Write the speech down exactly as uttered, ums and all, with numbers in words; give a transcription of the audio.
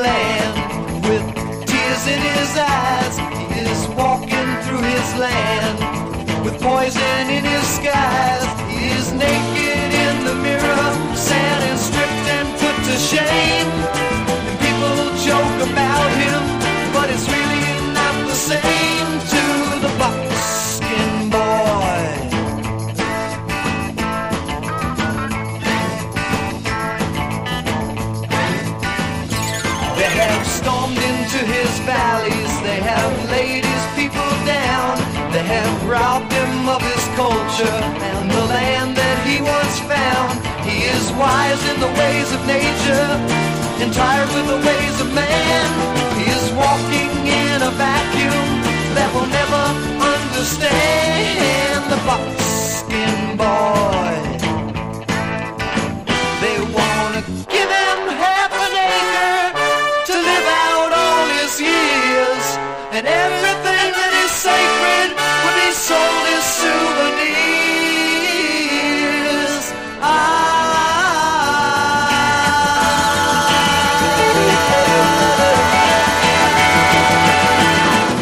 land. With tears in his eyes, he is walking through his land. With poison in his skies, he is naked in the mirror, sad and stripped and put to shame. And people joke about him, but it's really not the same to the buckskin boy. They have stormed into his valleys, they have laid his people down, they have robbed him of his culture and the land that he once found. He is wise in the ways of nature and tired with the ways of man. He is walking in a vacuum that will never understand the buckskin boy. They wanna give him half an acre to live out all his years, and every